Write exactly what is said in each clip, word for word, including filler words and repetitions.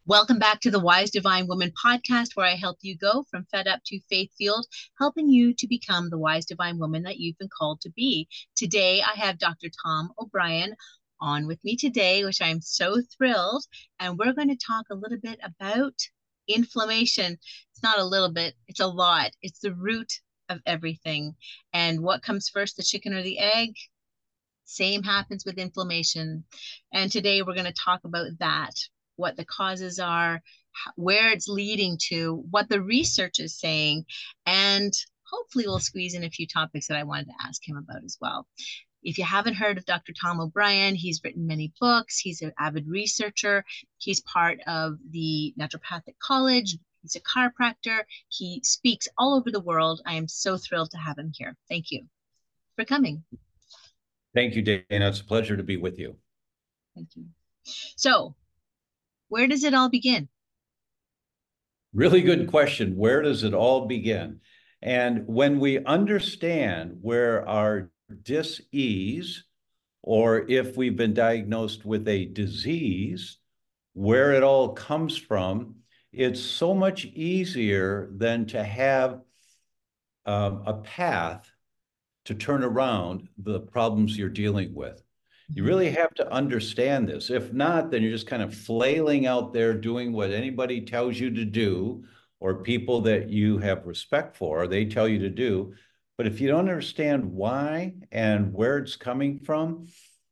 Welcome back to the Wise Divine Woman podcast, where I help you go from fed up to faith fueled, helping you to become the wise divine woman that you've been called to be. Today, I have Doctor Tom O'Brien on with me today, which I'm so thrilled. And we're going to talk a little bit about inflammation. It's not a little bit, it's a lot. It's the root of everything. And what comes first, the chicken or the egg? Same happens with inflammation. And today we're going to talk about that, what the causes are, where it's leading to, what the research is saying, and hopefully we'll squeeze in a few topics that I wanted to ask him about as well. If you haven't heard of Doctor Tom O'Brien, he's written many books. He's an avid researcher. He's part of the Naturopathic College. He's a chiropractor. He speaks all over the world. I am so thrilled to have him here. Thank you for coming. Thank you, Dana. It's a pleasure to be with you. Thank you. So, where does it all begin? Really good question. Where does it all begin? And when we understand where our dis-ease, or if we've been diagnosed with a disease, where it all comes from, it's so much easier than to have um, a path to turn around the problems you're dealing with. You really have to understand this. If not, then you're just kind of flailing out there doing what anybody tells you to do, or people that you have respect for, they tell you to do. But if you don't understand why and where it's coming from,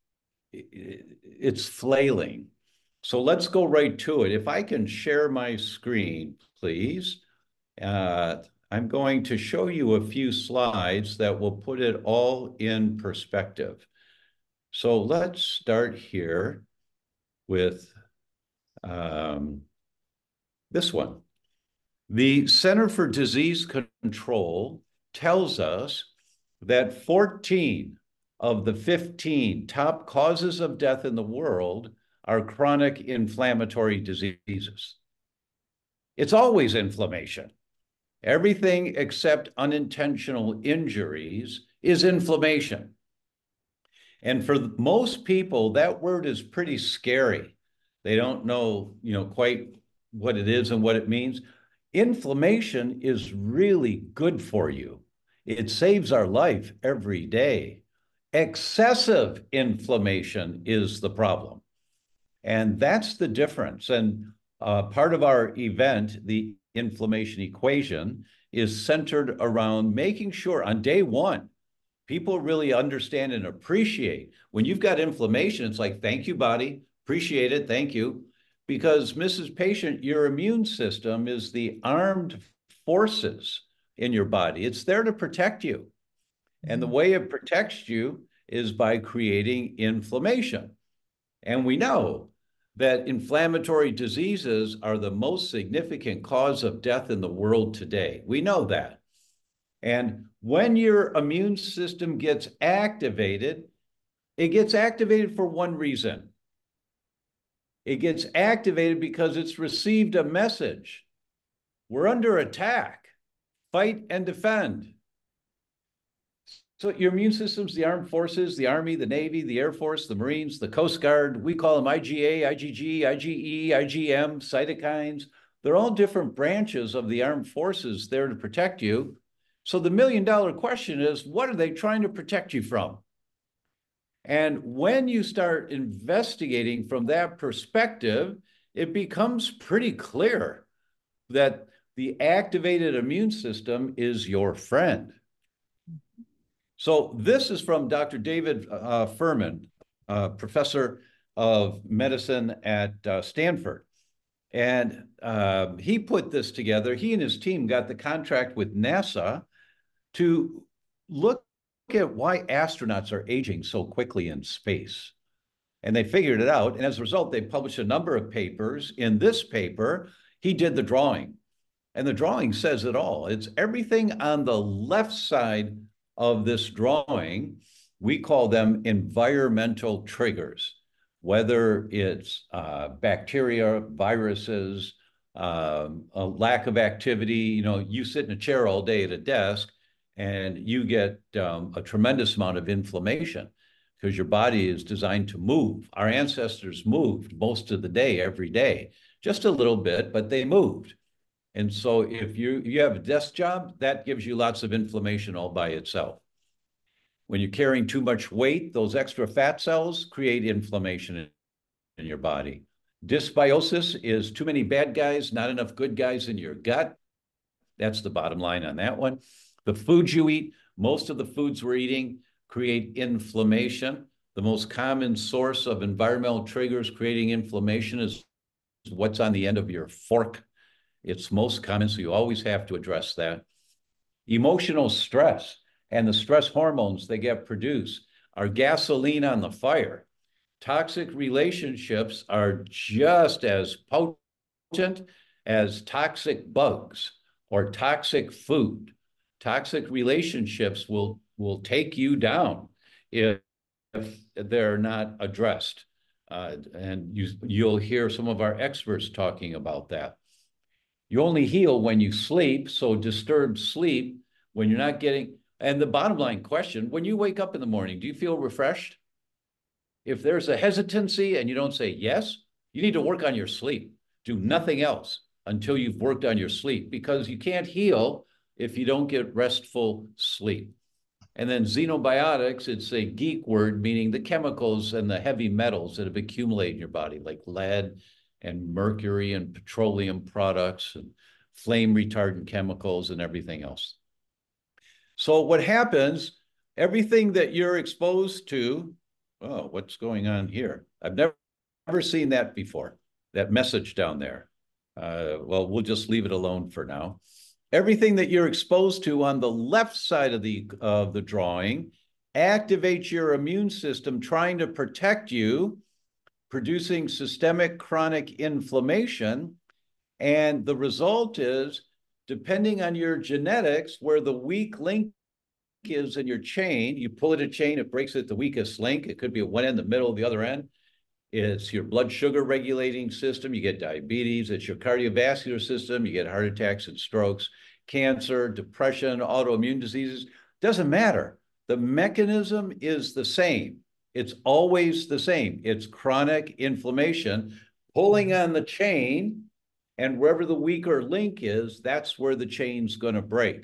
it's flailing. So let's go right to it. If I can share my screen, please. Uh, I'm going to show you a few slides that will put it all in perspective. So let's start here with um, this one. The Center for Disease Control tells us that fourteen of the fifteen top causes of death in the world are chronic inflammatory diseases. It's always inflammation. Everything except unintentional injuries is inflammation. And for most people, that word is pretty scary. They don't know, you know, quite what it is and what it means. Inflammation is really good for you. It saves our life every day. Excessive inflammation is the problem. And that's the difference. And uh, part of our event, the inflammation equation, is centered around making sure on day one, people really understand and appreciate. When you've got inflammation, it's like, thank you, body, appreciate it, thank you. Because Missus Patient, your immune system is the armed forces in your body. It's there to protect you. And the way it protects you is by creating inflammation. And we know that inflammatory diseases are the most significant cause of death in the world today. We know that. And when your immune system gets activated, it gets activated for one reason. It gets activated because it's received a message. We're under attack. Fight and defend. So your immune system's the armed forces, the Army, the Navy, the Air Force, the Marines, the Coast Guard. We call them I G A, I G G, I G E, I G M, cytokines. They're all different branches of the armed forces there to protect you. So the million dollar question is, what are they trying to protect you from? And when you start investigating from that perspective, it becomes pretty clear that the activated immune system is your friend. So this is from Doctor David uh, Fuhrman, uh, professor of medicine at uh, Stanford. And uh, he put this together. He and his team got the contract with NASA to look at why astronauts are aging so quickly in space. And they figured it out. And as a result, they published a number of papers. In this paper, he did the drawing. And the drawing says it all. It's everything on the left side of this drawing. We call them environmental triggers, whether it's uh, bacteria, viruses, uh, a lack of activity. You know, you sit in a chair all day at a desk, and you get um, a tremendous amount of inflammation. because your body is designed to move. Our ancestors moved most of the day, every day, just a little bit, but they moved. And so if you, you have a desk job, that gives you lots of inflammation all by itself. When you're carrying too much weight, those extra fat cells create inflammation in, in your body. Dysbiosis is too many bad guys, not enough good guys in your gut. That's the bottom line on that one. The foods you eat, most of the foods we're eating create inflammation. The most common source of environmental triggers creating inflammation is what's on the end of your fork. It's most common, so you always have to address that. Emotional stress and the stress hormones they get produced are gasoline on the fire. Toxic relationships are just as potent as toxic bugs or toxic food. Toxic relationships will, will take you down if, if they're not addressed. Uh, and you, you'll hear some of our experts talking about that. You only heal when you sleep, so disturbed sleep, when you're not getting, and the bottom line question, when you wake up in the morning, do you feel refreshed? If there's a hesitancy and you don't say yes, you need to work on your sleep. Do nothing else until you've worked on your sleep, because you can't heal if you don't get restful sleep. And then xenobiotics, it's a geek word meaning the chemicals and the heavy metals that have accumulated in your body, like lead and mercury and petroleum products and flame retardant chemicals and everything else. So what happens, everything that you're exposed to, oh, what's going on here? I've never, never seen that before, that message down there. Uh, well, we'll just leave it alone for now. Everything that you're exposed to on the left side of the, of the drawing activates your immune system trying to protect you, producing systemic chronic inflammation. And the result is, depending on your genetics, where the weak link is in your chain, you pull at a chain, it breaks at the weakest link. It could be at one end, the middle, the other end. It's your blood sugar regulating system. You get diabetes. It's your cardiovascular system. You get heart attacks and strokes, cancer, depression, autoimmune diseases. Doesn't matter. The mechanism is the same. It's always the same. It's chronic inflammation pulling on the chain, and wherever the weaker link is, that's where the chain's going to break.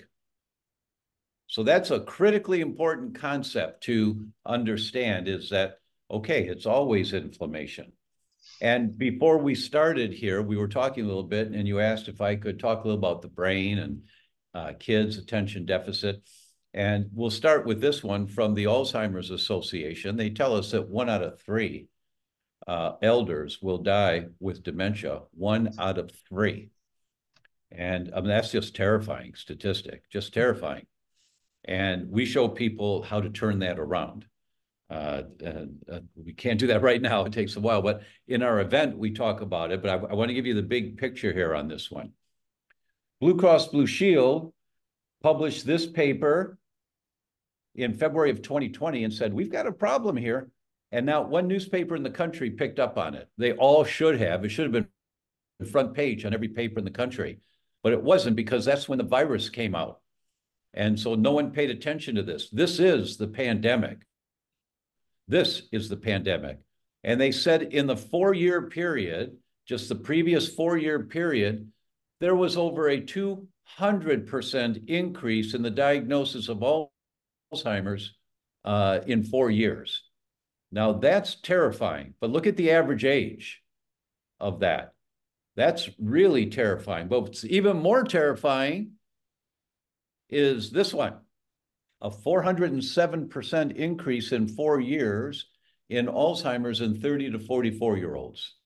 So that's a critically important concept to understand, is that, okay, it's always inflammation. And before we started here, we were talking a little bit, and you asked if I could talk a little about the brain and uh, kids' attention deficit. And we'll start with this one from the Alzheimer's Association. They tell us that one out of three uh, elders will die with dementia, one out of three. And I mean, that's just terrifying statistic, just terrifying. And we show people how to turn that around. Uh, and, uh, we can't do that right now. It takes a while, but in our event, we talk about it. But I, I want to give you the big picture here on this one. Blue Cross Blue Shield published this paper in February of twenty twenty and said, we've got a problem here. And now one newspaper in the country picked up on it. They all should have. It should have been the front page on every paper in the country. But it wasn't, because that's when the virus came out. And so no one paid attention to this. This is the pandemic. This is the pandemic. And they said in the four-year period, just the previous four-year period, there was over a two hundred percent increase in the diagnosis of Alzheimer's uh, in four years. Now that's terrifying, but look at the average age of that. That's really terrifying. But what's even more terrifying is this one. A four hundred seven percent increase in four years in Alzheimer's in thirty to forty-four year olds.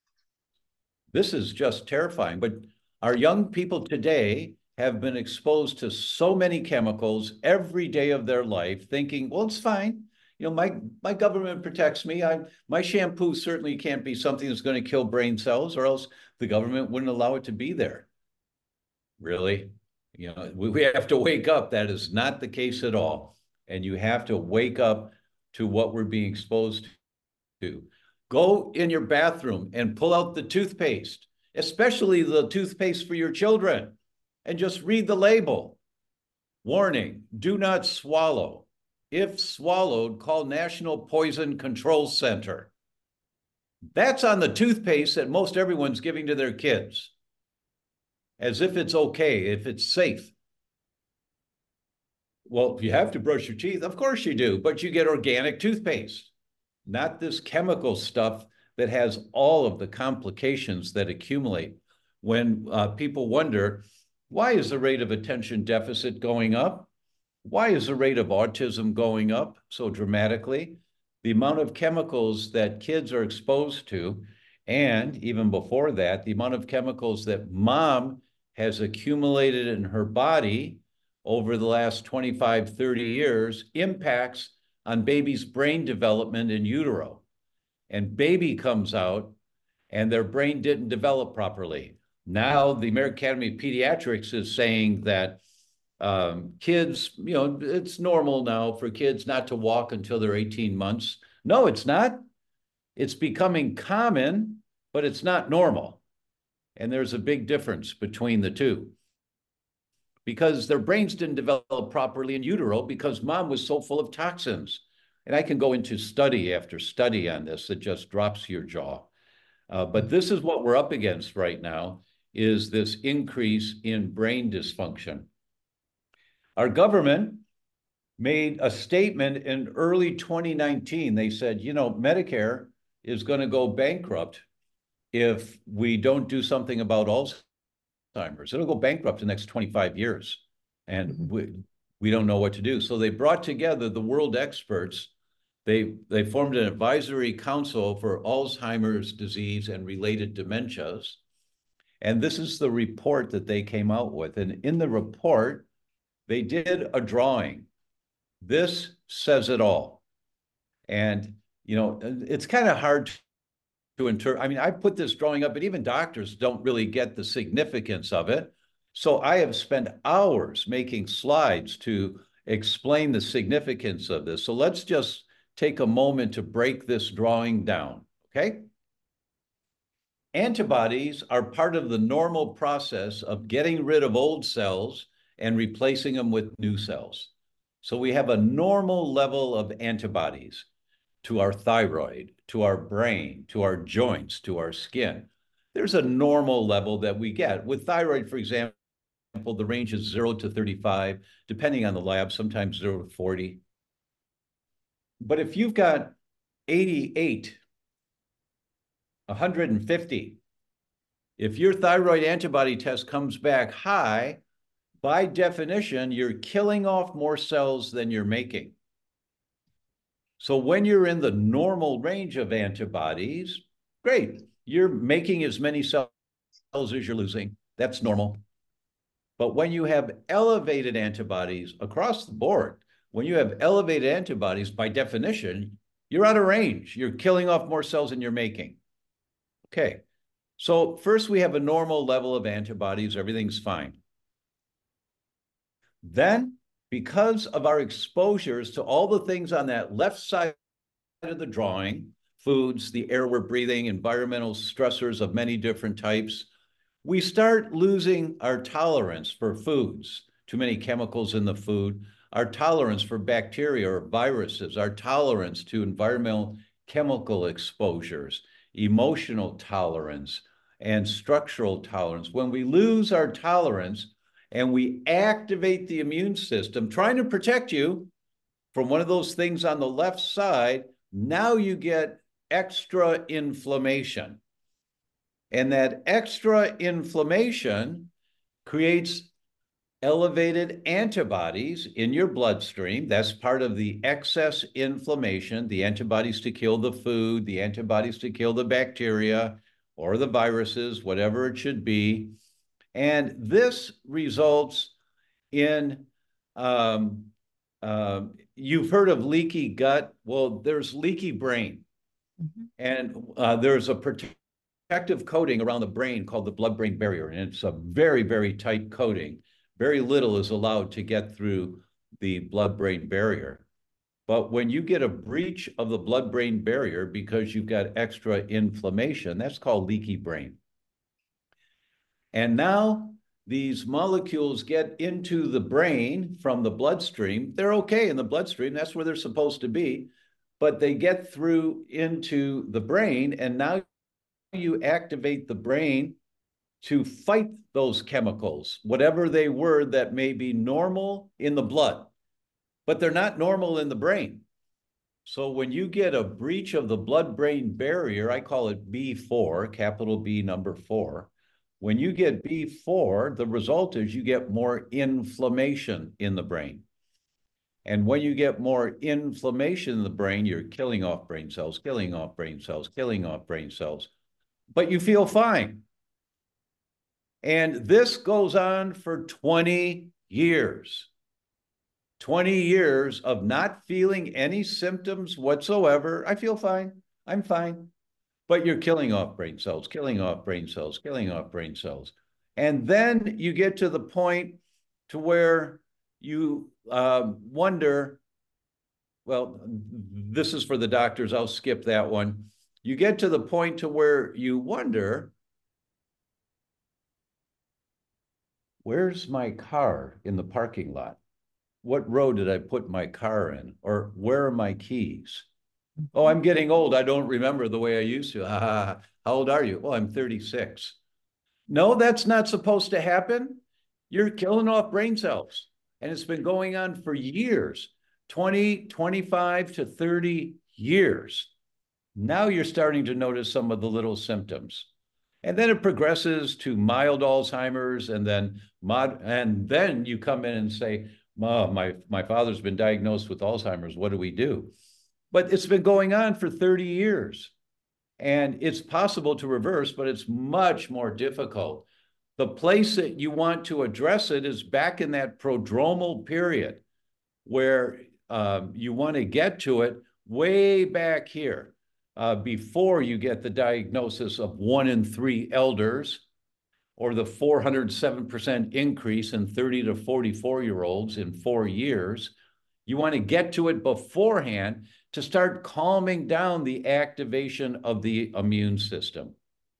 This is just terrifying, but our young people today have been exposed to so many chemicals every day of their life, thinking, well, it's fine. You know, my, my government protects me. I, my shampoo certainly can't be something that's going to kill brain cells, or else the government wouldn't allow it to be there. Really? You know, we, we have to wake up. That is not the case at all. And you have to wake up to what we're being exposed to. Go in your bathroom and pull out the toothpaste, especially the toothpaste for your children, and just read the label. Warning, do not swallow. if swallowed, call National Poison Control Center. That's on the toothpaste that most everyone's giving to their kids, as if it's okay, if it's safe. Well, you have to brush your teeth. Of course you do, but you get organic toothpaste, not this chemical stuff that has all of the complications that accumulate. When uh, people wonder, why is the rate of attention deficit going up? Why is the rate of autism going up so dramatically? The amount of chemicals that kids are exposed to, and even before that, the amount of chemicals that mom has accumulated in her body over the last twenty-five, thirty years impacts on baby's brain development in utero. And baby comes out and their brain didn't develop properly. Now the American Academy of Pediatrics is saying that um, kids, you know, it's normal now for kids not to walk until they're eighteen months. No, it's not. It's becoming common, but it's not normal. And there's a big difference between the two, because their brains didn't develop properly in utero because mom was so full of toxins. And I can go into study after study on this that just drops your jaw. Uh, but this is what we're up against right now, is this increase in brain dysfunction. Our government made a statement in early twenty nineteen. They said, you know, Medicare is going to go bankrupt if we don't do something about Alzheimer's. It'll go bankrupt in the next twenty-five years. And mm-hmm. we, we don't know what to do. So they brought together the world experts. They, they formed an advisory council for Alzheimer's disease and related dementias. And this is the report that they came out with. And in the report, they did a drawing. This says it all. And, you know, it's kind of hard to interpret. I mean, I put this drawing up, but even doctors don't really get the significance of it. So I have spent hours making slides to explain the significance of this. So let's just take a moment to break this drawing down, okay? Antibodies are part of the normal process of getting rid of old cells and replacing them with new cells. So we have a normal level of antibodies to our thyroid, to our brain, to our joints, to our skin. There's a normal level that we get. With thyroid, for example, the range is zero to thirty-five, depending on the lab, sometimes zero to forty. But if you've got eighty-eight, one hundred fifty, if your thyroid antibody test comes back high, by definition, you're killing off more cells than you're making. So when you're in the normal range of antibodies, great. You're making as many cells as you're losing. That's normal. But when you have elevated antibodies across the board, when you have elevated antibodies, by definition, you're out of range. You're killing off more cells than you're making. Okay. So first we have a normal level of antibodies. Everything's fine. Then, because of our exposures to all the things on that left side of the drawing, foods, the air we're breathing, environmental stressors of many different types, we start losing our tolerance for foods, too many chemicals in the food, our tolerance for bacteria or viruses, our tolerance to environmental chemical exposures, emotional tolerance, and structural tolerance. When we lose our tolerance, and we activate the immune system, trying to protect you from one of those things on the left side, now you get extra inflammation. And that extra inflammation creates elevated antibodies in your bloodstream. That's part of the excess inflammation, the antibodies to kill the food, the antibodies to kill the bacteria or the viruses, whatever it should be. And this results in, um, uh, you've heard of leaky gut. Well, there's leaky brain. Mm-hmm. And uh, there's a protective coating around the brain called the blood-brain barrier. And it's a very, very tight coating. Very little is allowed to get through the blood-brain barrier. But when you get a breach of the blood-brain barrier because you've got extra inflammation, that's called leaky brain. And now these molecules get into the brain from the bloodstream. They're okay in the bloodstream. That's where they're supposed to be. But they get through into the brain, and now you activate the brain to fight those chemicals, whatever they were that may be normal in the blood, but they're not normal in the brain. So when you get a breach of the blood-brain barrier, I call it B four, capital B number four. When you get B four, the result is you get more inflammation in the brain. And when you get more inflammation in the brain, you're killing off brain cells, killing off brain cells, killing off brain cells, but you feel fine. And this goes on for twenty years. twenty years of not feeling any symptoms whatsoever. I feel fine. I'm fine. But you're killing off brain cells, killing off brain cells, killing off brain cells. And then you get to the point to where you uh, wonder, well, this is for the doctors. I'll skip that one. You get to the point to where you wonder, where's my car in the parking lot? What row did I put my car in? Or where are my keys? Oh, I'm getting old. I don't remember the way I used to. How old are you? Oh, I'm thirty-six. No, that's not supposed to happen. You're killing off brain cells. And it's been going on for years, twenty, twenty-five to thirty years. Now you're starting to notice some of the little symptoms. And then it progresses to mild Alzheimer's, and then mod, and then you come in and say, oh, my, my father's been diagnosed with Alzheimer's. What do we do? But it's been going on for thirty years. And it's possible to reverse, but it's much more difficult. The place that you want to address it is back in that prodromal period, where um, you want to get to it way back here, uh, before you get the diagnosis of one in three elders, or the four hundred seven percent increase in thirty to forty-four year olds in four years. You want to get to it beforehand to start calming down the activation of the immune system.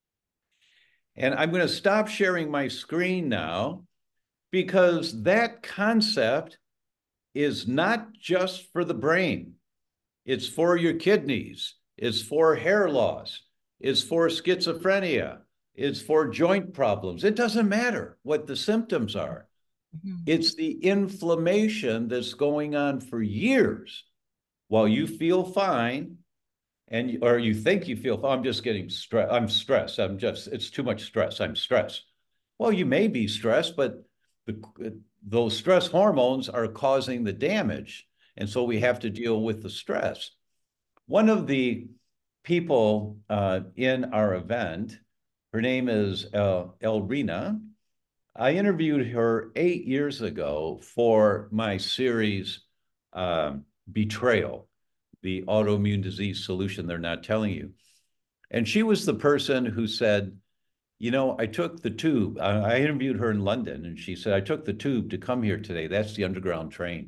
And I'm going to stop sharing my screen now, because that concept is not just for the brain. It's for your kidneys. It's for hair loss. It's for schizophrenia. It's for joint problems. It doesn't matter what the symptoms are. Mm-hmm. It's the inflammation that's going on for years while you feel fine, and or you think you feel fine. I'm just getting stressed. I'm stressed. I'm just, it's too much stress. I'm stressed. Well, you may be stressed, but the, those stress hormones are causing the damage. And so we have to deal with the stress. One of the people uh, in our event, her name is uh, Elrina. I interviewed her eight years ago for my series, um, Betrayal, the autoimmune disease solution they're not telling you. And she was the person who said, you know, I took the tube. I, I interviewed her in London, and she said, I took the tube to come here today. That's the underground train.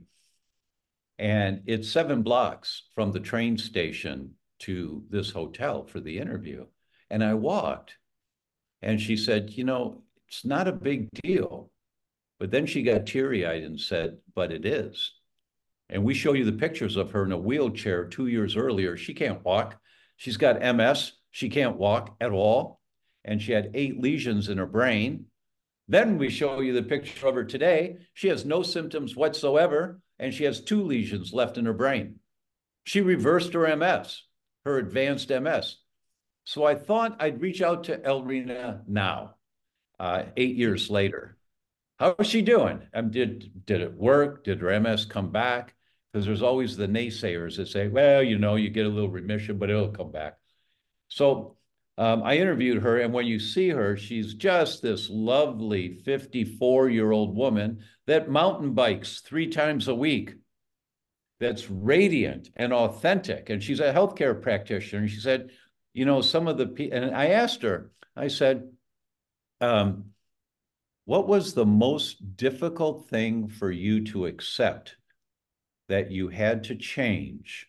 And it's seven blocks from the train station to this hotel for the interview. And I walked, and she said, you know, it's not a big deal. But then she got teary-eyed and said, but it is. And we show you the pictures of her in a wheelchair two years earlier. She can't walk. She's got M S. She can't walk at all. And she had eight lesions in her brain. Then we show you the picture of her today. She has no symptoms whatsoever, and she has two lesions left in her brain. She reversed her M S, her advanced M S. So I thought I'd reach out to Elrina now, uh, eight years later. How is she doing? Um, did, did it work? Did her M S come back? Because there's always the naysayers that say, well, you know, you get a little remission, but it'll come back. So um, I interviewed her, and when you see her, she's just this lovely fifty-four-year-old woman that mountain bikes three times a week, that's radiant and authentic. And she's a healthcare practitioner. And she said, you know, some of the people, and I asked her, I said, um, what was the most difficult thing for you to accept that you had to change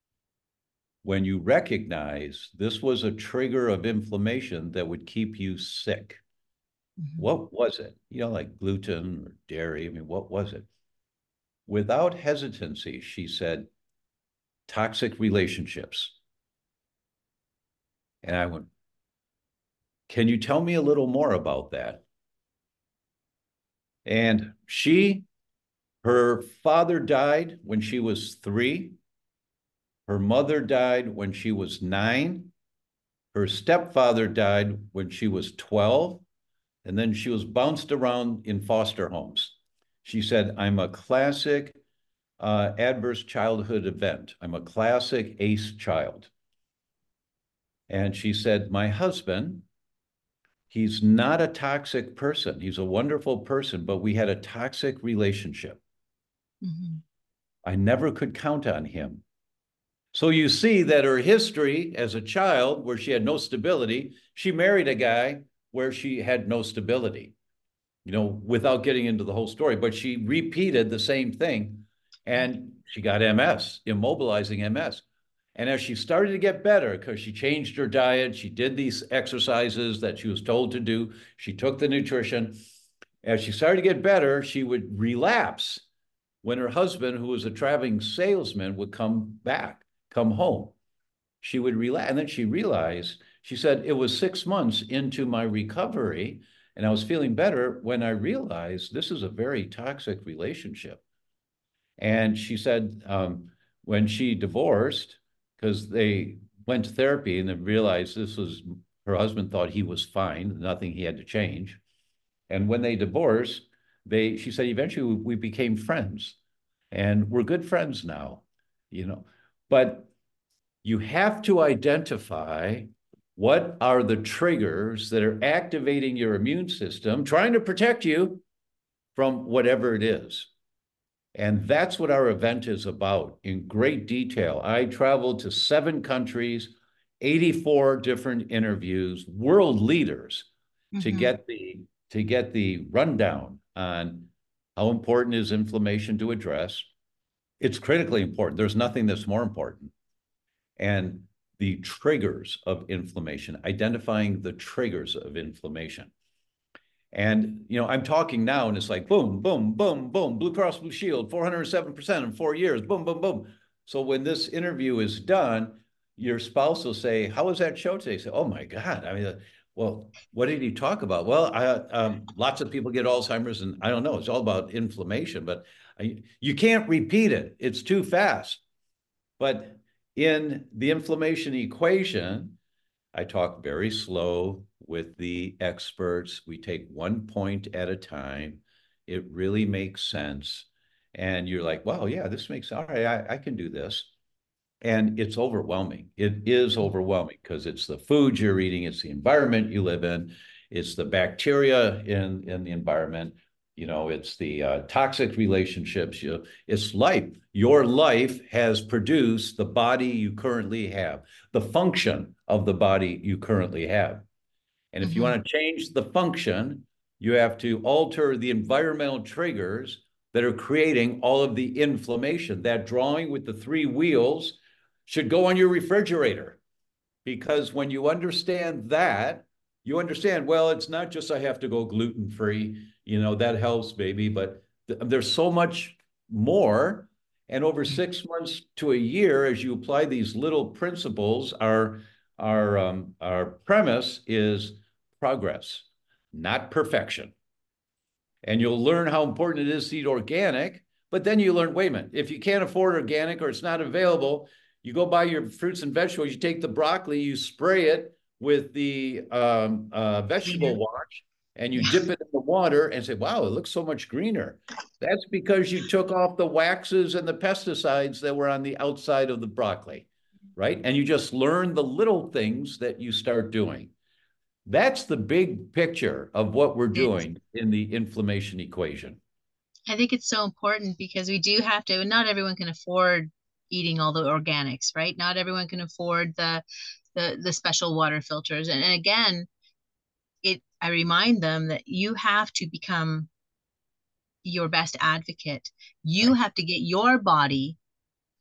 when you recognize this was a trigger of inflammation that would keep you sick? Mhm. What was it? You know, like gluten or dairy. I mean, what was it? Without hesitancy, she said, toxic relationships. And I went, can you tell me a little more about that? And she, her father died when she was three. Her mother died when she was nine. Her stepfather died when she was twelve. And then she was bounced around in foster homes. She said, I'm a classic uh, adverse childhood event. I'm a classic ACE child. And she said, my husband, he's not a toxic person. He's a wonderful person, but we had a toxic relationship. Mhm. I never could count on him. So you see that her history as a child, where she had no stability, she married a guy where she had no stability, you know, without getting into the whole story. But she repeated the same thing and she got M S, immobilizing M S. And as she started to get better, because she changed her diet, she did these exercises that she was told to do, she took the nutrition. As she started to get better, she would relapse when her husband, who was a traveling salesman, would come back, come home. She would relapse. And then she realized, she said, it was six months into my recovery and I was feeling better when I realized this is a very toxic relationship. And she said, um, when she divorced, because they went to therapy and then realized this was, her husband thought he was fine, nothing he had to change. And when they divorced, they, she said, eventually we became friends and we're good friends now, you know. But you have to identify what are the triggers that are activating your immune system, trying to protect you from whatever it is. And that's what our event is about in great detail. I traveled to seven countries, eighty-four different interviews, world leaders to Mhm. get the to get the rundown on how important is inflammation to address. It's critically important. There's nothing that's more important. And the triggers of inflammation, identifying the triggers of inflammation. And, you know, I'm talking now and it's like, boom, boom, boom, boom, Blue Cross Blue Shield, four hundred seven percent in four years, boom, boom, boom. So when this interview is done, your spouse will say, how was that show today? Say, oh my God. I mean, uh, well, what did he talk about? Well, I, um, lots of people get Alzheimer's and I don't know, it's all about inflammation, but I, you can't repeat it. It's too fast. But in the inflammation equation, I talk very slow with the experts. We take one point at a time. It really makes sense. And you're like, wow, yeah, this makes, all right, I, I can do this. And it's overwhelming. It is overwhelming because it's the food you're eating, it's the environment you live in, it's the bacteria in, in the environment, you know, it's the uh, toxic relationships, you know, it's life. Your life has produced the body you currently have, the function of the body you currently have. And if you Mhm. want to change the function, you have to alter the environmental triggers that are creating all of the inflammation. That drawing with the three wheels should go on your refrigerator because when you understand that, you understand, well, it's not just I have to go gluten free, you know, that helps, baby, but th- there's so much more. And over six months to a year, as you apply these little principles, our our um, our premise is progress, not perfection. And you'll learn how important it is to eat organic. But then you learn, wait a minute, if you can't afford organic or it's not available, you go buy your fruits and vegetables, you take the broccoli, you spray it with the um, uh, vegetable Cleaner. wash, and you Yeah. dip it in the water and say, wow, it looks so much greener. That's because you took off the waxes and the pesticides that were on the outside of the broccoli, right? And you just learn the little things that you start doing. That's the big picture of what we're It's, doing in the inflammation equation. I think it's so important because we do have to, not everyone can afford eating all the organics, right? Not everyone can afford the the the special water filters. And, and again, it I remind them that you have to become your best advocate. You Right. have to get your body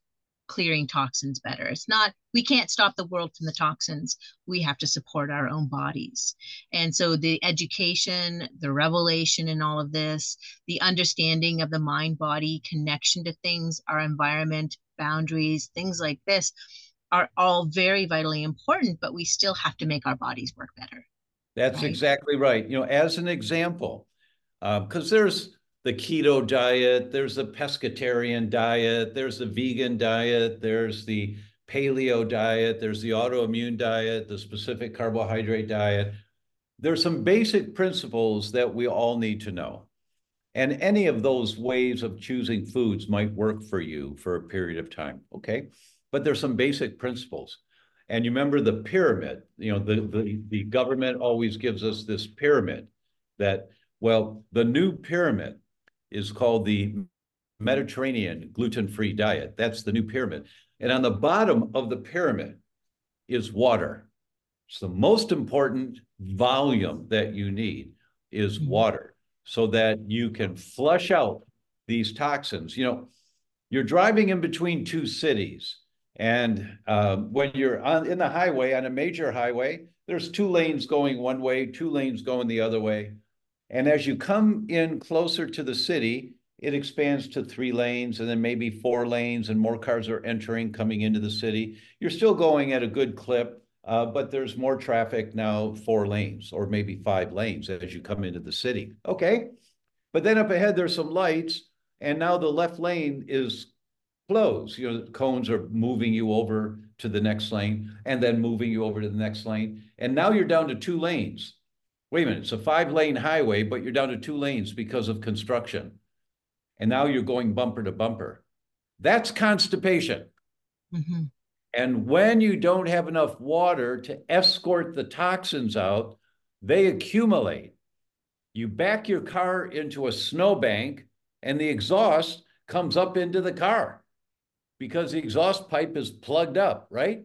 clearing toxins better. It's not, we can't stop the world from the toxins. We have to support our own bodies. And so the education, the revelation in all of this, the understanding of the mind body connection to things, our environment, boundaries, things like this are all very vitally important, but we still have to make our bodies work better. That's Right? exactly right. You know, as an example, because uh, there's the keto diet, there's the pescatarian diet, there's the vegan diet, there's the paleo diet, there's the autoimmune diet, the specific carbohydrate diet. There's some basic principles that we all need to know. And any of those ways of choosing foods might work for you for a period of time, okay? But there's some basic principles. And you remember the pyramid, you know, the, the, the government always gives us this pyramid that, well, the new pyramid is called the Mediterranean gluten-free diet. That's the new pyramid. And on the bottom of the pyramid is water. It's the most important volume that you need is water so that you can flush out these toxins. You know, you're driving in between two cities. And uh, when you're on in the highway, on a major highway, there's two lanes going one way, two lanes going the other way. And as you come in closer to the city, it expands to three lanes and then maybe four lanes, and more cars are entering, coming into the city. You're still going at a good clip, uh, but there's more traffic now, four lanes or maybe five lanes as you come into the city. Okay. But then up ahead, there's some lights, and now the left lane is closed. You know, the cones are moving you over to the next lane and then moving you over to the next lane. And now you're down to two lanes. Wait a minute, it's a five lane highway, but you're down to two lanes because of construction. And now you're going bumper to bumper. That's constipation. Mm-hmm. And when you don't have enough water to escort the toxins out, they accumulate. You back your car into a snowbank and the exhaust comes up into the car because the exhaust pipe is plugged up, right?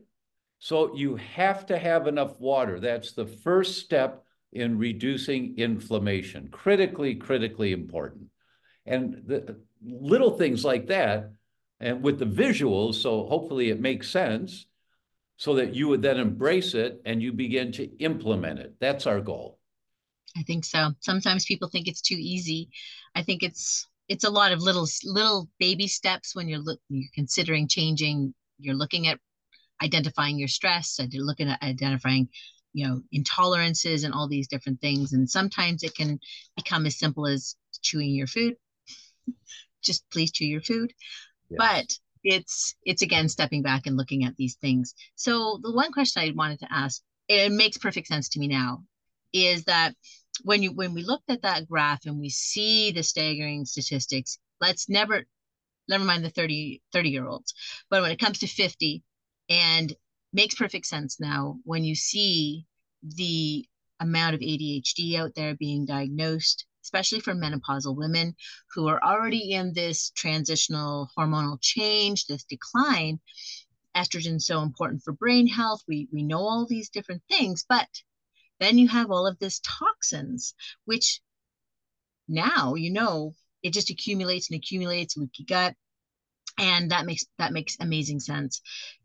So you have to have enough water. That's the first step in reducing inflammation. Critically, critically important. And the little things like that, and with the visuals, so hopefully it makes sense, so that you would then embrace it and you begin to implement it. That's our goal. I think so. Sometimes people think it's too easy. I think it's it's a lot of little little baby steps when you're look you're considering changing. You're looking at identifying your stress, and you're looking at identifying, you know, intolerances and all these different things. And sometimes it can become as simple as chewing your food. Just please chew your food. Yes. But it's it's again stepping back and looking at these things. So the one question I wanted to ask, it makes perfect sense to me now, is that when you when we looked at that graph and we see the staggering statistics, let's never never mind the thirty year olds, but when it comes to fifty, and makes perfect sense now when you see the amount of A D H D out there being diagnosed, especially for menopausal women who are already in this transitional hormonal change, this decline. Estrogen is so important for brain health. We we know all these different things, but then you have all of this toxins, which now, you know, it just accumulates and accumulates, leaky gut. And that makes, that makes amazing sense.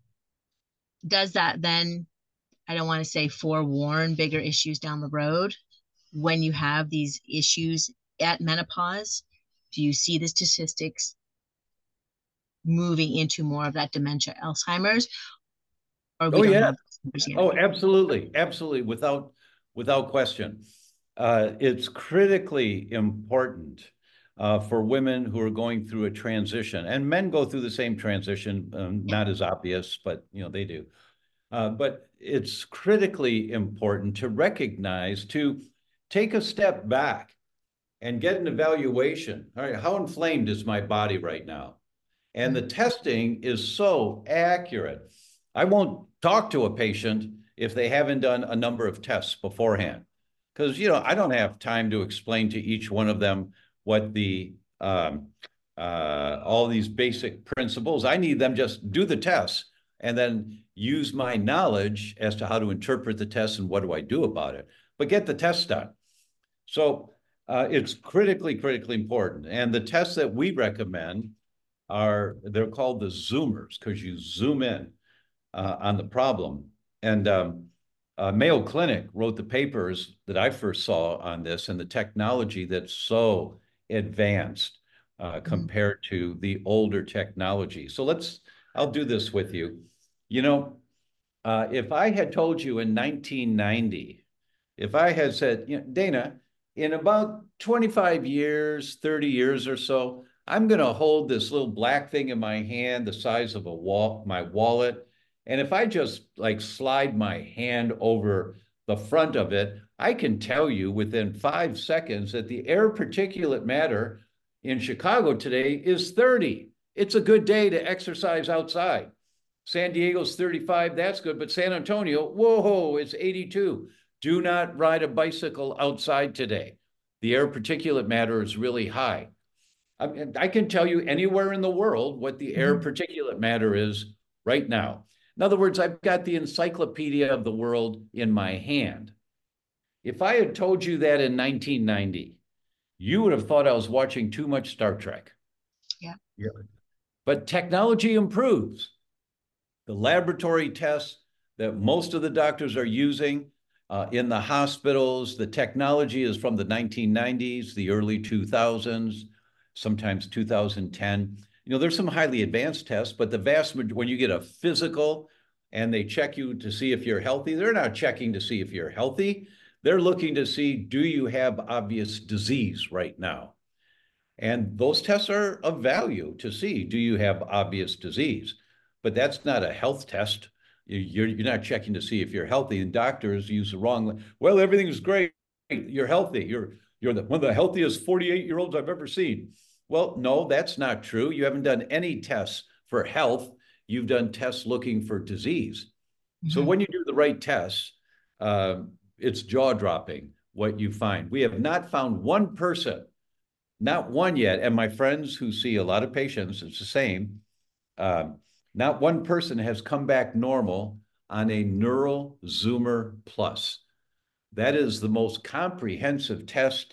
Does that then, I don't want to say forewarn bigger issues down the road when you have these issues at menopause? Do you see the statistics moving into more of that dementia, Alzheimer's? Or we oh, don't yeah. have oh, absolutely. Absolutely. Without, without question. Uh, it's critically important uh, for women who are going through a transition, and men go through the same transition, um, not as obvious, but you know, they do. Uh, but it's critically important to recognize, to take a step back and get an evaluation. All right, how inflamed is my body right now? And the testing is so accurate. I won't talk to a patient if they haven't done a number of tests beforehand, because, you know, I don't have time to explain to each one of them what the, um, uh, all these basic principles. I need them just do the tests and then use my knowledge as to how to interpret the tests and what do I do about it, but get the test done. So uh, it's critically, critically important. And the tests that we recommend are, they're called the zoomers because you zoom in uh, on the problem. And um, uh, Mayo Clinic wrote the papers that I first saw on this and the technology that's so advanced uh, Mhm. compared to the older technology. So let's, I'll do this with you. You know, uh, if I had told you in nineteen ninety, if I had said, you know, Dana, in about twenty-five years, thirty years or so, I'm going to hold this little black thing in my hand, the size of a wall, my wallet. And if I just like slide my hand over the front of it, I can tell you within five seconds that the air particulate matter in Chicago today is thirty. It's a good day to exercise outside. San Diego's thirty-five, that's good. But San Antonio, whoa, it's eighty-two. Do not ride a bicycle outside today. The air particulate matter is really high. I, mean, I can tell you anywhere in the world what the air Mhm. particulate matter is right now. In other words, I've got the encyclopedia of the world in my hand. If I had told you that in nineteen ninety, you would have thought I was watching too much Star Trek. Yeah. Yeah. But technology improves. The laboratory tests that most of the doctors are using uh, in the hospitals, the technology is from the nineteen nineties, the early two thousands, sometimes two thousand ten. You know, there's some highly advanced tests, but the vast majority, when you get a physical and they check you to see if you're healthy, they're not checking to see if you're healthy. They're looking to see, do you have obvious disease right now? And those tests are of value to see, do you have obvious disease? But that's not a health test. You're, you're not checking to see if you're healthy. And doctors use the wrong, well, everything's great. You're healthy. You're, you're the, one of the healthiest forty-eight year olds I've ever seen. Well, no, that's not true. You haven't done any tests for health. You've done tests looking for disease. So Mhm. when you do the right tests, uh, it's jaw dropping what you find. We have not found one person, not one yet. And my friends who see a lot of patients, it's the same. Um, not one person has come back normal on a Neural Zoomer Plus. That is the most comprehensive test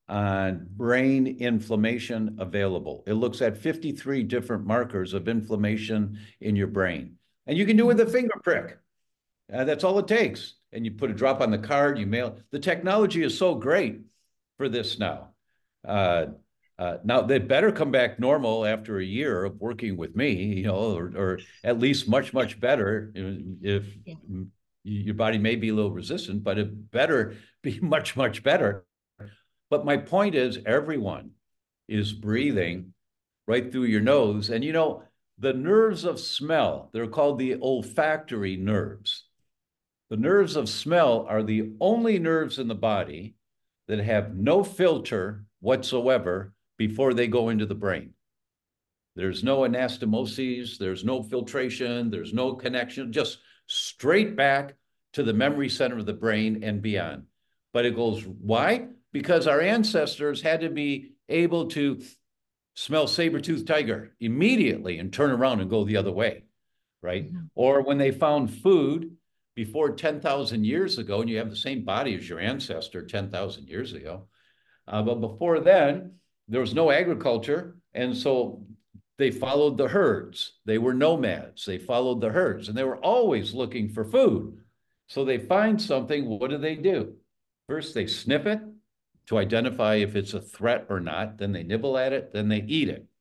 on brain inflammation available. It looks at fifty-three different markers of inflammation in your brain. And you can do it with a finger prick. Uh, that's all it takes. And you put a drop on the card, you mail. The technology is so great for this now. Uh, uh, now they better come back normal after a year of working with me, you know, or, or at least much, much better. If Yeah. your body may be a little resistant, but it better be much, much better. But my point is, everyone is breathing right through your nose. And you know, the nerves of smell, they're called the olfactory nerves. The nerves of smell are the only nerves in the body that have no filter whatsoever before they go into the brain. There's no anastomoses, there's no filtration, there's no connection, just straight back to the memory center of the brain and beyond. But it goes, why? Because our ancestors had to be able to smell saber-toothed tiger immediately and turn around and go the other way, right? Mhm. Or when they found food before ten thousand years ago, and you have the same body as your ancestor ten thousand years ago, uh, but before then, there was no agriculture. And so they followed the herds. They were nomads. They followed the herds and they were always looking for food. So they find something. What do they do? First, they sniff it to identify if it's a threat or not. Then they nibble at it. Then they eat it.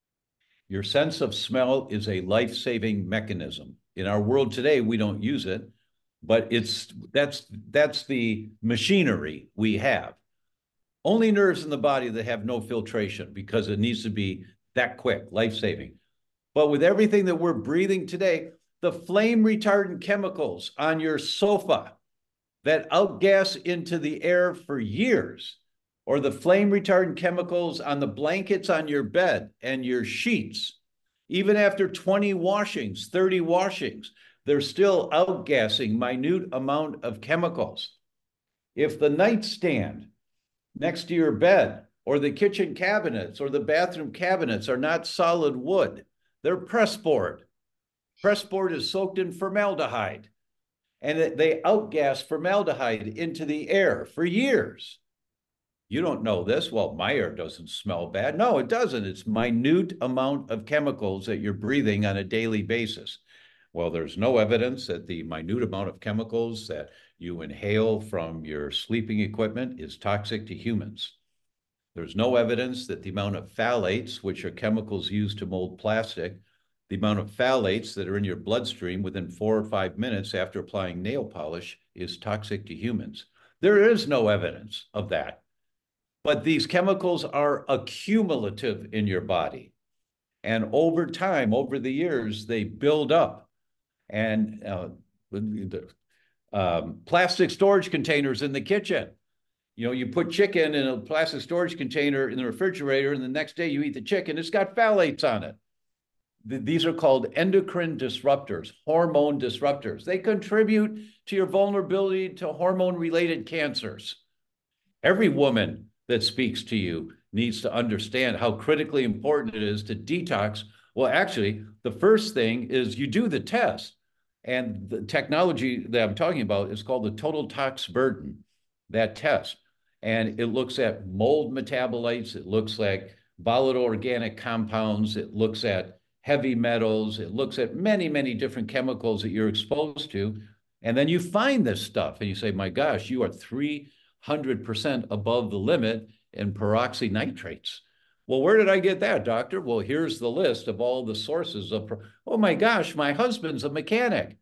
Your sense of smell is a life-saving mechanism. In our world today, we don't use it, but it's that's that's the machinery we have. Only nerves in the body that have no filtration because it needs to be that quick, life-saving. But with everything that we're breathing today, the flame retardant chemicals on your sofa that outgas into the air for years, or the flame retardant chemicals on the blankets on your bed and your sheets, even after twenty washings, thirty washings, they're still outgassing minute amount of chemicals. If the nightstand next to your bed or the kitchen cabinets or the bathroom cabinets are not solid wood, they're pressboard. Pressboard is soaked in formaldehyde, and they outgas formaldehyde into the air for years. You don't know this. Well, my air doesn't smell bad. No, it doesn't. It's minute amount of chemicals that you're breathing on a daily basis. Well, there's no evidence that the minute amount of chemicals that you inhale from your sleeping equipment is toxic to humans. There's no evidence that the amount of phthalates, which are chemicals used to mold plastic, the amount of phthalates that are in your bloodstream within four or five minutes after applying nail polish is toxic to humans. There is no evidence of that. But these chemicals are accumulative in your body. And over time, over the years, they build up. And uh, the um, plastic storage containers in the kitchen. You know, you put chicken in a plastic storage container in the refrigerator, and the next day you eat the chicken, it's got phthalates on it. These are called endocrine disruptors, hormone disruptors. They contribute to your vulnerability to hormone-related cancers. Every woman that speaks to you needs to understand how critically important it is to detox. Well, actually, the first thing is you do the test. And the technology that I'm talking about is called the total tox burden, that test. And it looks at mold metabolites. It looks like volatile organic compounds. It looks at heavy metals. It looks at many, many different chemicals that you're exposed to. And then you find this stuff and you say, my gosh, you are three hundred percent above the limit in peroxynitrates. Well, where did I get that, doctor? Well, here's the list of all the sources of, oh my gosh, my husband's a mechanic.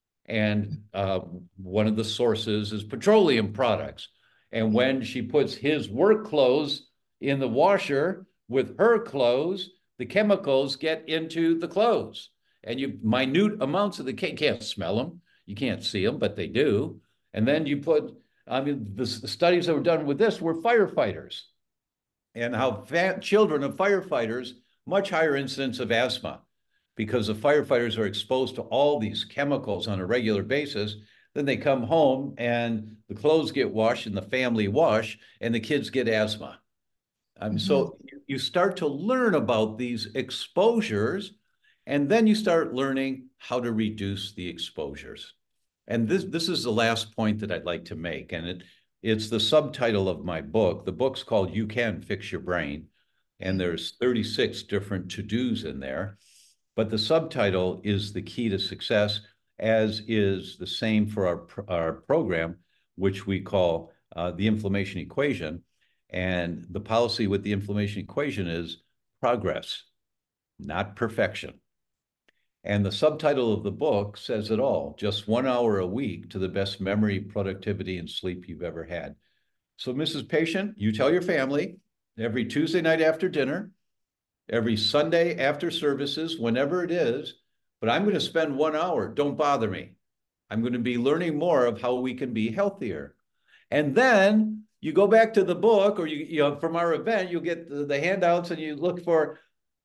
And uh, one of the sources is petroleum products. And when she puts his work clothes in the washer with her clothes, the chemicals get into the clothes. And you minute amounts of the, you can't smell them, you can't see them, but they do. And then you put, I mean, the, the studies that were done with this were firefighters. And how fat children of firefighters, much higher incidence of asthma, because the firefighters are exposed to all these chemicals on a regular basis. Then they come home and the clothes get washed and the family wash and the kids get asthma. Um, mm-hmm. So you start to learn about these exposures, and then you start learning how to reduce the exposures. And this, this is the last point that I'd like to make. And it, It's the subtitle of my book. The book's called You Can Fix Your Brain, and there's thirty-six different to-dos in there. But the subtitle is The Key to Success, as is the same for our, our program, which we call uh, the Inflammation Equation. And the policy with the Inflammation Equation is progress, not perfection. And the subtitle of the book says it all, just one hour a week to the best memory, productivity, and sleep you've ever had. So, Missus Patient, you tell your family every Tuesday night after dinner, every Sunday after services, whenever it is, but I'm going to spend one hour. Don't bother me. I'm going to be learning more of how we can be healthier. And then you go back to the book, or you, you know, from our event, you'll get the, the handouts and you look for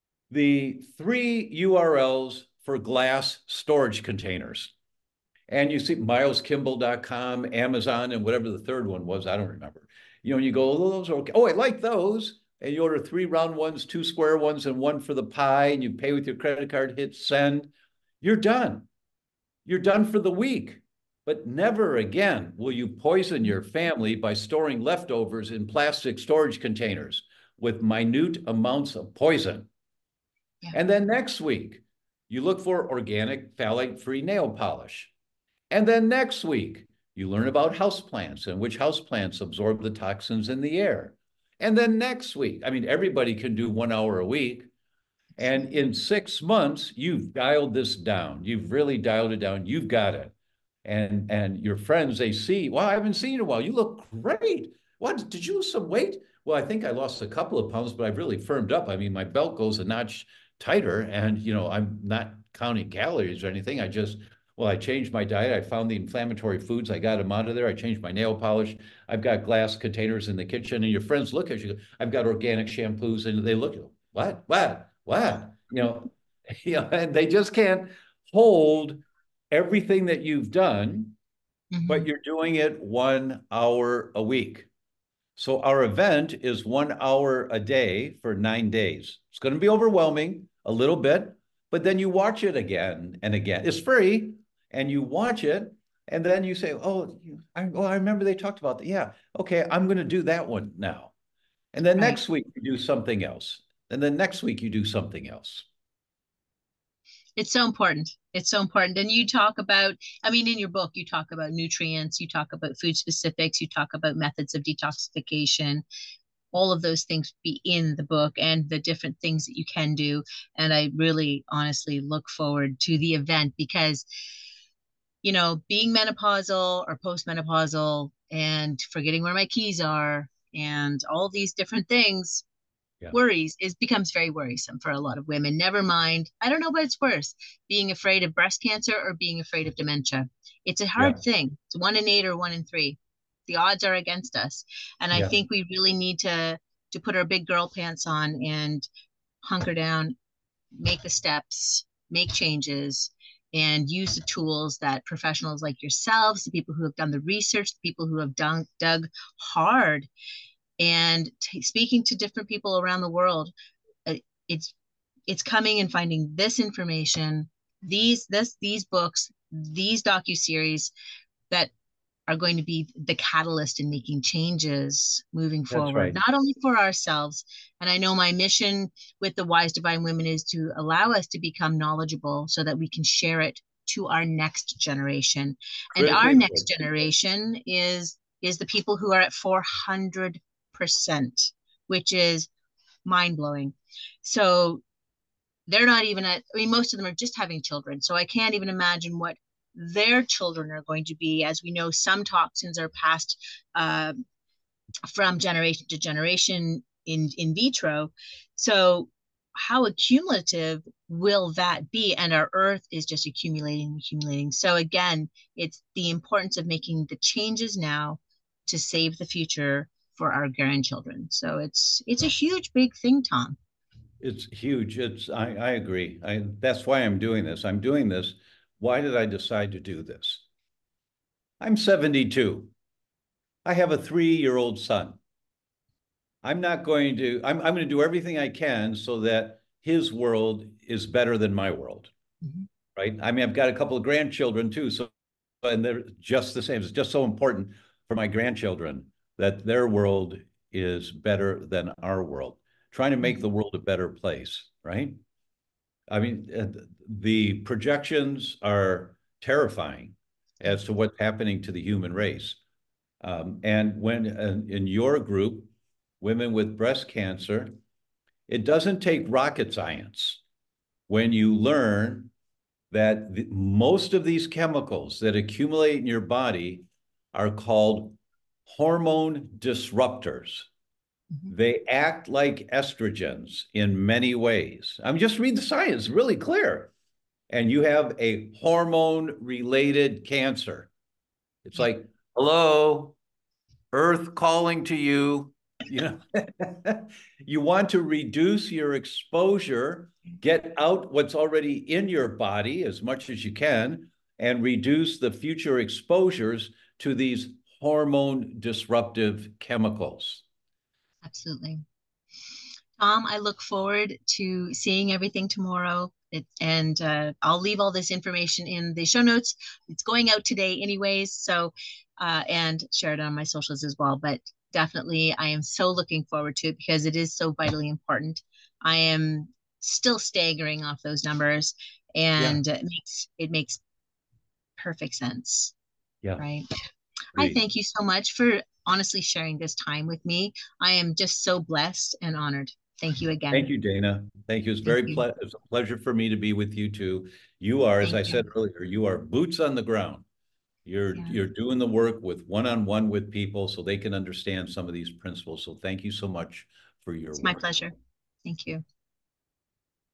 the three U R Ls for glass storage containers. And you see miles kimball dot com, Amazon, and whatever the third one was, I don't remember. You know, and you go, oh, those are okay. Oh, I like those. And you order three round ones, two square ones, and one for the pie, and you pay with your credit card, hit send. You're done. You're done for the week. But never again will you poison your family by storing leftovers in plastic storage containers with minute amounts of poison. Yeah. And then next week, you look for organic phthalate-free nail polish. And then next week, you learn about houseplants and which houseplants absorb the toxins in the air. And then next week, I mean, everybody can do one hour a week. And in six months, you've dialed this down. You've really dialed it down. You've got it. And, and your friends, they see, well, I haven't seen you in a while. You look great. What, did you lose some weight? Well, I think I lost a couple of pounds, but I've really firmed up. I mean, my belt goes a notch tighter, and, you know, I'm not counting calories or anything. I just, well, I changed my diet. I found the inflammatory foods. I got them out of there. I changed my nail polish. I've got glass containers in the kitchen, and your friends look at you. I've got organic shampoos, and they look at you. What, what, what? You know, you know, and they just can't hold everything that you've done, mm-hmm. but you're doing it one hour a week. So our event is one hour a day for nine days. It's going to be overwhelming a little bit, but then you watch it again and again. It's free, and you watch it, and then you say, oh, I, well, I remember they talked about that. Yeah, okay, I'm going to do that one now. And then Right. next week you do something else. And then next week you do something else. It's so important. It's so important. And you talk about, I mean, in your book, you talk about nutrients, you talk about food specifics, you talk about methods of detoxification, all of those things be in the book and the different things that you can do. And I really honestly look forward to the event because, you know, being menopausal or postmenopausal and forgetting where my keys are and all these different things Yeah. worries is becomes very worrisome for a lot of women. Never mind, I don't know what's worse, being afraid of breast cancer or being afraid of dementia. It's a hard Yeah. thing. It's one in eight or one in three. The odds are against us. And I Yeah. think we really need to to put our big girl pants on and hunker down, make the steps, make changes, and use the tools that professionals like yourselves, the people who have done the research, the people who have done, dug hard, and t- speaking to different people around the world. uh, it's it's coming and finding this information, these this these books, these docu-series that are going to be the catalyst in making changes moving That's forward, right. not only for ourselves. And I know my mission with the Wise Divine Women is to allow us to become knowledgeable so that we can share it to our next generation. And our Critically next important. generation is is the people who are at four hundred percent, which is mind blowing. So they're not even at, I mean, most of them are just having children. So I can't even imagine what their children are going to be. As we know, some toxins are passed uh, from generation to generation in, in vitro. So how accumulative will that be? And our earth is just accumulating, accumulating. So again, it's the importance of making the changes now to save the future for our grandchildren. So it's it's a huge, big thing, Tom. It's huge. It's I, I agree. I that's why I'm doing this. I'm doing this. Why did I decide to do this? I'm seventy-two. I have a three-year-old son. I'm not going to, I'm, I'm going to do everything I can so that his world is better than my world, Mm-hmm. right? I mean, I've got a couple of grandchildren too, so and they're just the same. It's just so important for my grandchildren that their world is better than our world, trying to make the world a better place, right? I mean, uh, the projections are terrifying as to what's happening to the human race. Um, and when uh, in your group, women with breast cancer, it doesn't take rocket science when you learn that the, most of these chemicals that accumulate in your body are called hormone disruptors. Mm-hmm. They act like estrogens in many ways. I mean, just read the science, really clear. And you have a hormone related cancer. It's Yeah. like, hello, Earth calling to you. You know, you want to reduce your exposure, get out what's already in your body as much as you can, and reduce the future exposures to these hormone disruptive chemicals. Absolutely. Tom, I look forward to seeing everything tomorrow. It, and uh, I'll leave all this information in the show notes. It's going out today, anyways. So, uh, and share it on my socials as well. But definitely, I am so looking forward to it because it is so vitally important. I am still staggering off those numbers, Yeah, and it makes it makes perfect sense, yeah, right? I agreed. thank you so much for honestly sharing this time with me. I am just so blessed and honored. Thank you Thank again. you, Dana. Thank you. It's Thank very you. ple it's a pleasure for me to be with you too. You are, as Thank I you. said earlier, you are boots on the ground. You're Yeah, you're doing the work with one-on-one with people so they can understand some of these principles. So thank you so much for your it's my work. pleasure. Thank you.